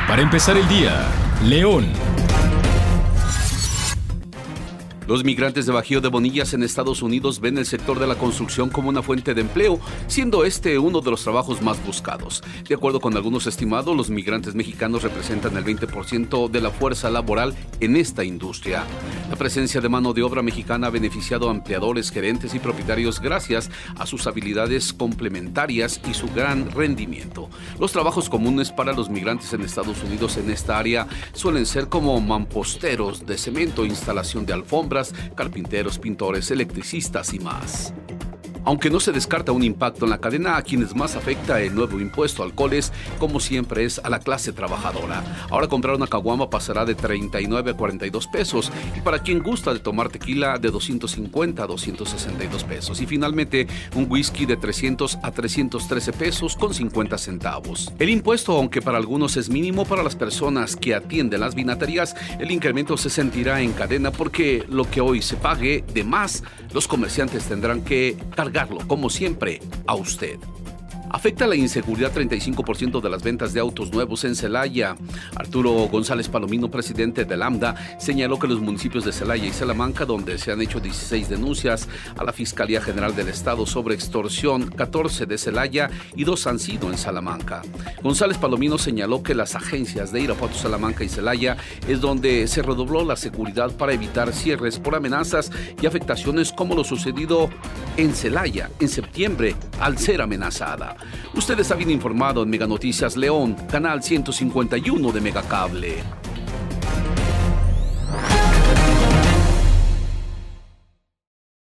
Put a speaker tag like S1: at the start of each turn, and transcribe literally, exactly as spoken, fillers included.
S1: Para empezar el día, León.
S2: Los migrantes de Bajío de Bonillas en Estados Unidos ven el sector de la construcción como una fuente de empleo, siendo este uno de los trabajos más buscados. De acuerdo con algunos estimados, los migrantes mexicanos representan el veinte por ciento de la fuerza laboral en esta industria. La presencia de mano de obra mexicana ha beneficiado a empleadores, gerentes y propietarios gracias a sus habilidades complementarias y su gran rendimiento. Los trabajos comunes para los migrantes en Estados Unidos en esta área suelen ser como mamposteros de cemento, instalación de alfombras, carpinteros, pintores, electricistas y más. Aunque no se descarta un impacto en la cadena, a quienes más afecta el nuevo impuesto a alcoholes, como siempre es a la clase trabajadora. Ahora comprar una caguama pasará de treinta y nueve a cuarenta y dos pesos y para quien gusta de tomar tequila de doscientos cincuenta a doscientos sesenta y dos pesos y finalmente un whisky de trescientos a trescientos trece pesos con cincuenta centavos. El impuesto, aunque para algunos es mínimo, para las personas que atienden las vinaterías, el incremento se sentirá en cadena porque lo que hoy se pague de más, los comerciantes tendrán que cargar como siempre, a usted. Afecta la inseguridad treinta y cinco por ciento de las ventas de autos nuevos en Celaya. Arturo González Palomino, presidente de Lambda, señaló que los municipios de Celaya y Salamanca, donde se han hecho dieciséis denuncias a la Fiscalía General del Estado sobre extorsión, catorce de Celaya y dos han sido en Salamanca. González Palomino señaló que las agencias de Irapuato, Salamanca y Celaya es donde se redobló la seguridad para evitar cierres por amenazas y afectaciones como lo sucedido en Celaya en septiembre al ser amenazada. Usted está bien informado en Mega Noticias León, canal ciento cincuenta y uno de Megacable.